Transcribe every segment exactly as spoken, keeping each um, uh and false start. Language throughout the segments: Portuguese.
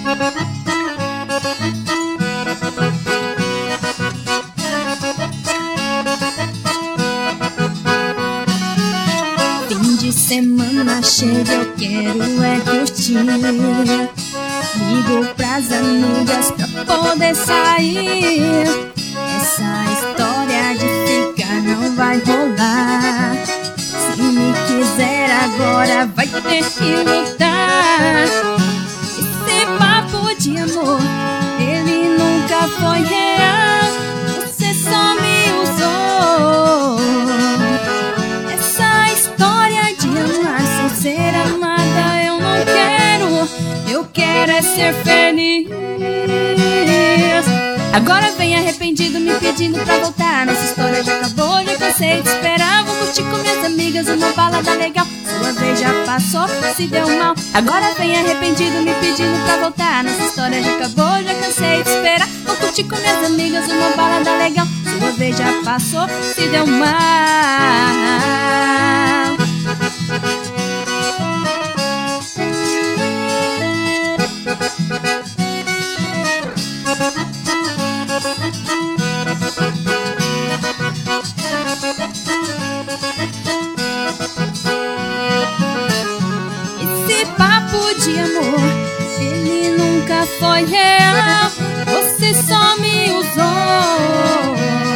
Fim de semana chega, eu quero é curtir. Ligo pras amigas pra poder sair. Essa história de ficar não vai rolar. Se me quiser agora vai ter que lutar. Esse papo de amor, ele nunca foi real. Você só me usou. Essa história de amar sem ser amada eu não quero. Eu quero é ser feliz. Agora vem arrependido me pedindo pra voltar. Nossa história já acabou, já cansei de esperar. Vou curtir com minhas amigas uma balada legal. Sua vez já passou, se deu mal. Agora vem arrependido me pedindo pra voltar. Nossa história já acabou, já cansei de esperar. Vou curtir com minhas amigas uma balada legal. Sua vez já passou, se deu mal. Esse papo de amor, ele nunca foi real. Você só me usou.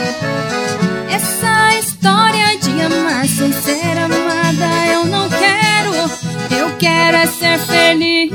Essa história de amar sem ser amada eu não quero. Eu quero é ser feliz.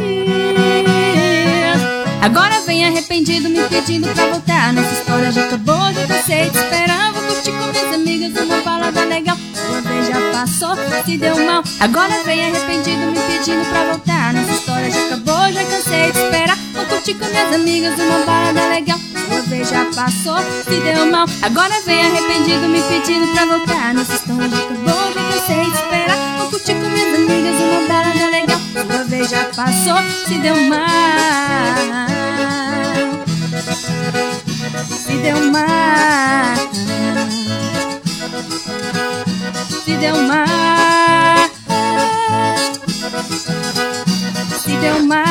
Agora vem arrependido me pedindo pra voltar. Nossa história já acabou, já cansei de esperar. Vou curtir com minhas amigas uma balada legal. Sua vez já passou, se deu mal. Agora vem arrependido me pedindo pra voltar. Nossa história já acabou, já cansei de esperar. Vou curtir com minhas amigas uma balada legal. Sua vez já passou, se deu mal. Agora vem arrependido me pedindo pra voltar. Nossa história já acabou, já cansei de esperar. Vou curtir com minhas amigas uma balada legal. Sua vez já passou, se deu mal. Se deu mal. Se deu mal. Se deu mal.